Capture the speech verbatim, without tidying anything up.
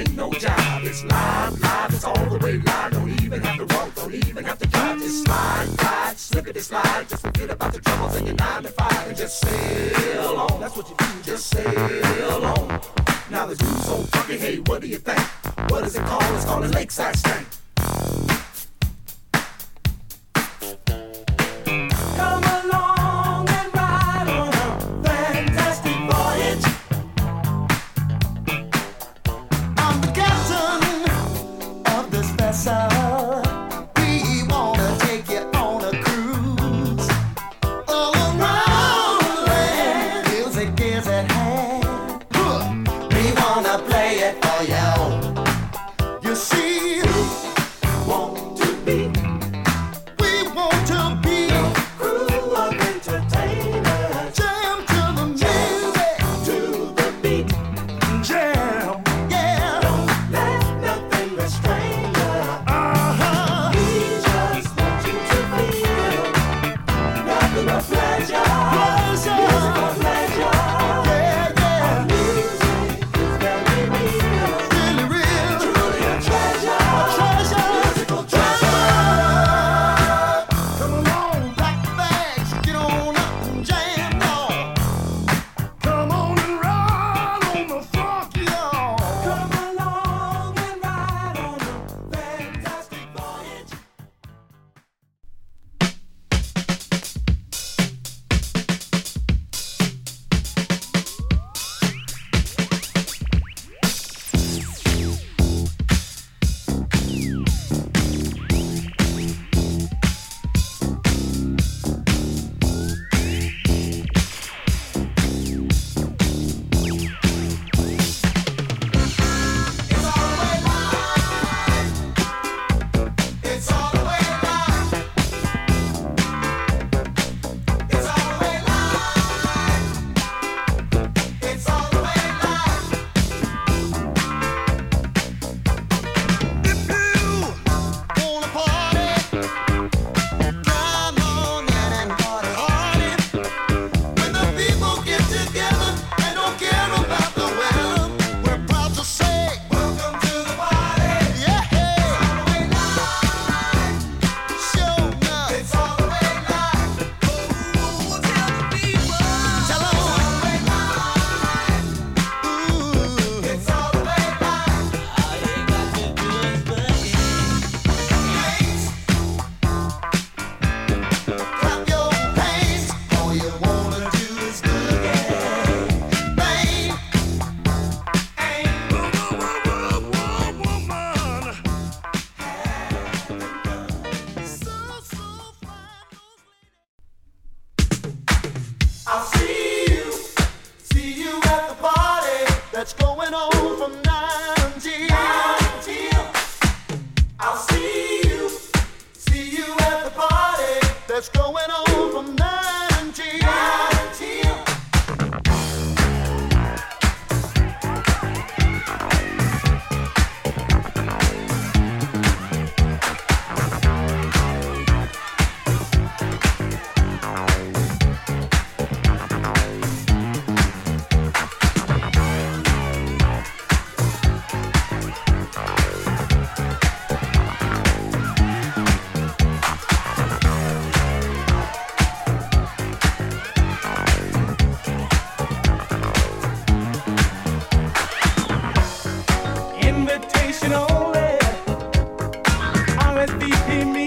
ain't no job. It's live, live, it's all the way live. Don't even have to walk, don't even have to drive. Just slide, glide, slippity slide. Just forget about the troubles in your nine to five and just sail on. That's what you do, just sail on. Now the dude's so funky, hey, what do you think? What is it called? It's called a lakeside stank. Come along and ride on a fantastic voyage. I'm the captain of this vessel. We wanna take you on a cruise all around the land. Music is at hand. We wanna play it for you. You see, Want to be we want to be crew of entertainers. jam to the music, To the beat, jam, yeah. let nothing restrain you. Uh-huh. We just want you to feel nothing but pleasure. Pleasure. Musical pleasure. Yeah, yeah. Music is very real. Really real. Truly a treasure. Treasure. Musical treasure. Come along, pack the bags, get on up and jam, y'all. Come on and ride on the funk, y'all. Come along and ride on a fantastic voyage. It's all the way live. It's all the way live. It's all the way live. If you wanna party, come on in and party hardy. When the people get together and don't care about the weather, we're proud to say, Welcome to the party. yeah, All the way live. show enough. It's all the way live. Oh, tell the people, tell 'em. Ooh. It's all the way live. Clap your hands, all you wanna do is good, yeah. Bang, so, so fine. I'll see you. See you at the party. That's going on from nine until Until I'll see you. See you at the party. that's going on from nine until Until Invitation only. R S V P me.